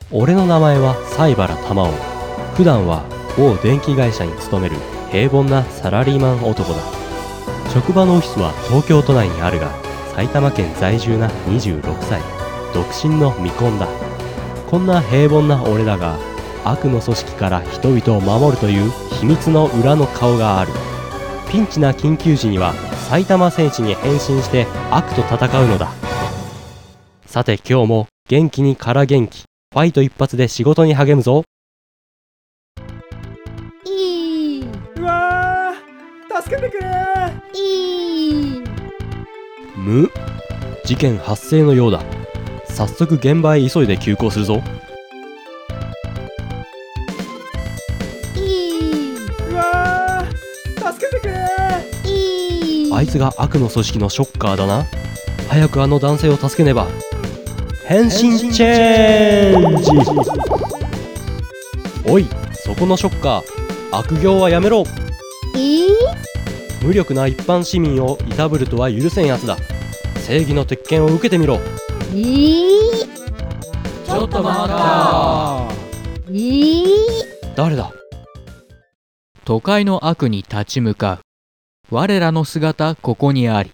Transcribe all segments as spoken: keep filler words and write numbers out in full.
俺の名前は西原玉緒。普段は某電気会社に勤める平凡なサラリーマン男だ。職場のオフィスは東京都内にあるが、埼玉県在住なにじゅうろくさい、独身の未婚だ。こんな平凡な俺だが、悪の組織から人々を守るという秘密の裏の顔がある。ピンチな緊急時には埼玉戦士に変身して悪と戦うのだ。さて今日も元気にから元気、ファイト一発で仕事に励むぞ。 いいうわー、助けてくれ。 いいむ事件発生のようだ。早速現場へ急いで急行するぞ。 いいうわー、助けてくれ。 いいあいつが悪の組織のショッカーだな。早くあの男性を助けねば。変身チェンジ。おい、そこのショッカー、悪行はやめろ。 いい無力な一般市民をいたぶるとは許せんやつだ。正義の鉄拳を受けてみろ。 いいちょっと待った。 いい誰だ。 都会の悪に立ち向かう。我らの姿ここにあり。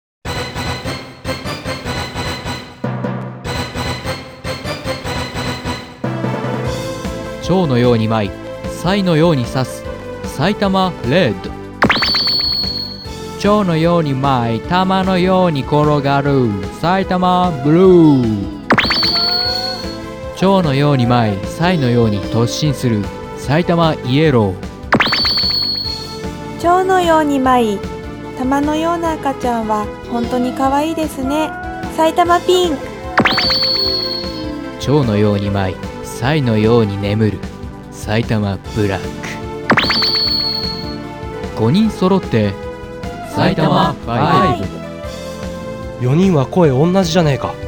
蝶のように舞い、サイのように刺す埼玉レッド。蝶のように舞い、玉のように転がる埼玉ブルー。蝶のように舞い、サイのように突進する埼玉イエロー。 蝶のように舞い、玉のような赤ちゃんは本当に可愛いですね。埼玉ピンク。 蝶のように舞い、サイのように眠る埼玉ブラック。ごにん揃って埼玉ファイブ。 よにんは声同じじゃねえか。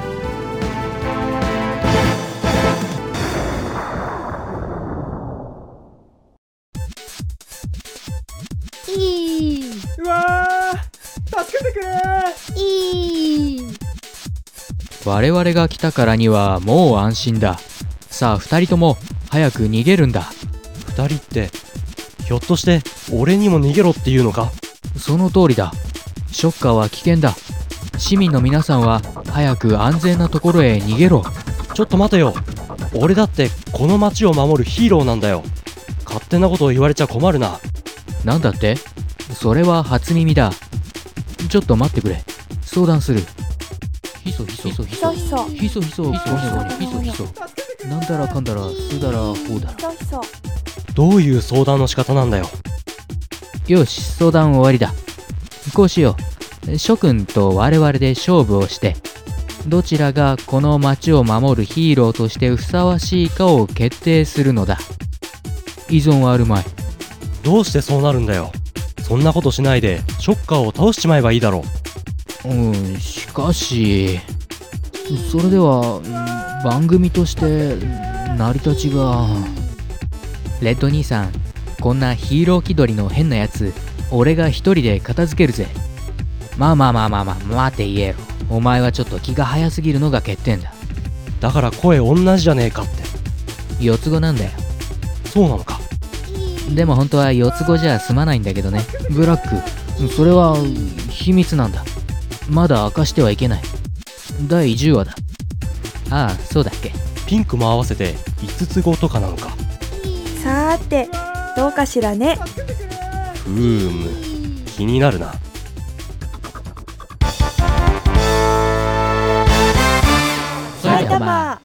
いいうわー、助けてくれ。 いい我々が来たからにはもう安心だ。さあ二人とも早く逃げるんだ。 二人ってひょっとして俺にも逃げろっていうのか。 その通りだ。ショッカーは危険だ。市民の皆さんは早く安全なところへ逃げろ。 ちょっと待てよ。俺だってこの町を守るヒーローなんだよ。勝手なことを言われちゃ困るな。 なんだって？それは初耳だ。ちょっと待ってくれ。相談する。ひそひそひそひそひそひそひそゴニョゴニョひそひそなんだらかんだらすだらほうだ。 ひそひそ。 どういう相談の仕方なんだよ。 よし、相談終わりだ。こうしよう。諸君と我々で勝負をして、どちらがこの町を守るヒーローとしてふさわしいかを決定するのだ。依存はあるまい。 どうしてそうなるんだよ。そんなことしないでショッカーを倒しちまえばいいだろう。 うん、しかし、それでは番組として成り立ちが。レッド兄さん、こんなヒーロー気取りの変なやつ、俺が一人で片付けるぜ。まあまあまあまあまあ、待てイエロー。お前はちょっと気が早すぎるのが欠点だ。 だから声同じじゃねえかって。 四つ子なんだよ。 そうなのか。 でも本当は四つ子じゃ済まないんだけどね。ブラック、それは秘密なんだ。まだ明かしてはいけない。だいじゅうわだ。ああ、そうだっけ。 ピンクも合わせていつつ子とかなのか。 さーて、どうかしらね。 ふーむ、気になるな。 埼玉。